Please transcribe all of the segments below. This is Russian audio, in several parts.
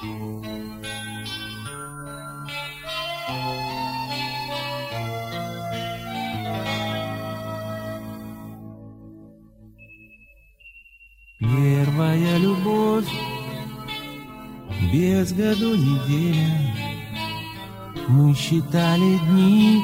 Первая любовь, без году неделя. Мы считали дни,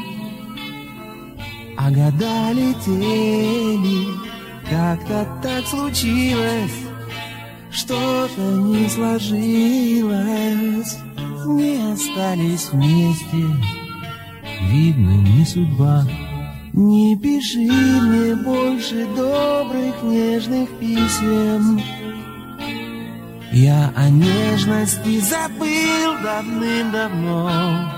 а года летели. Как-то так случилось, что-то не сложилось. Не остались вместе, видно, не судьба. Не пиши мне больше добрых, нежных писем. Я о нежности забыл давным-давно.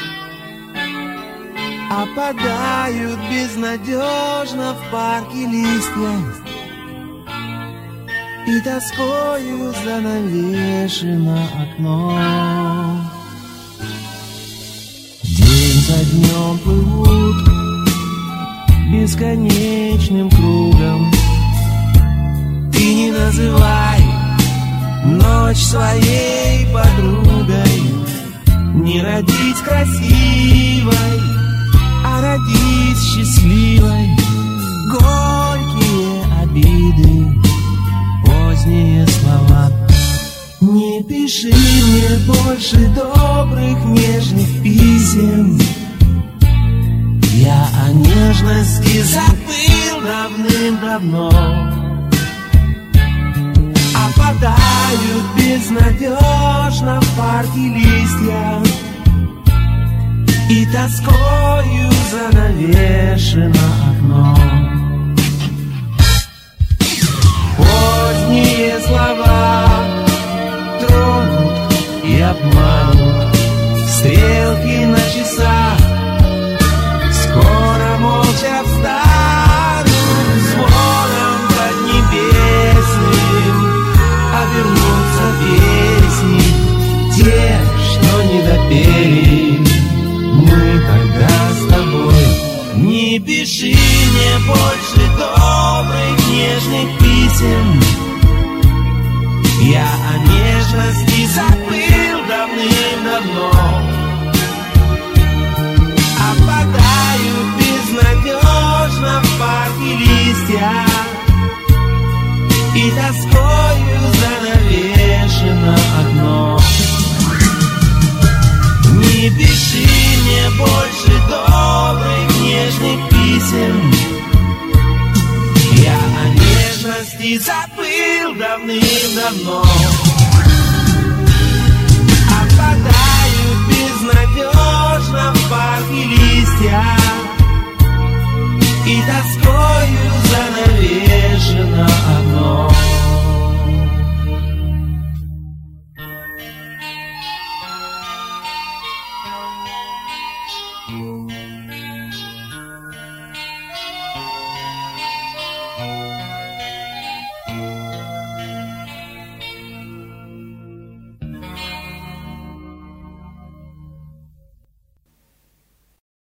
Опадают безнадежно в парке листья, и тоскою занавешено окно. День за днем плывут бесконечным кругом. Ты не называй ночь своей подругой. Не родись красивой, а родись счастливой. Горькие обиды, поздние слова. Не пиши мне больше добрых, нежных писем. Я о нежности забыл давным-давно. Опадают безнадежно в парке листья, и тоскою занавешено окно. Поздние слова тронут и обманут стрелки на часах. Скоро молча встанут звоном поднебесным, обернутся песни, те, что не допели мы тогда с тобой. Не пиши мне больше добрых, нежных писем. Я о нежности забыл давным-давно. Опадают безнадежно в парке листья, и тоскою занавешено окно. Не пиши мне больше добрых, нежных писем. Я о нежности забыл давным-давно. Опадают безнадежно в парке листья,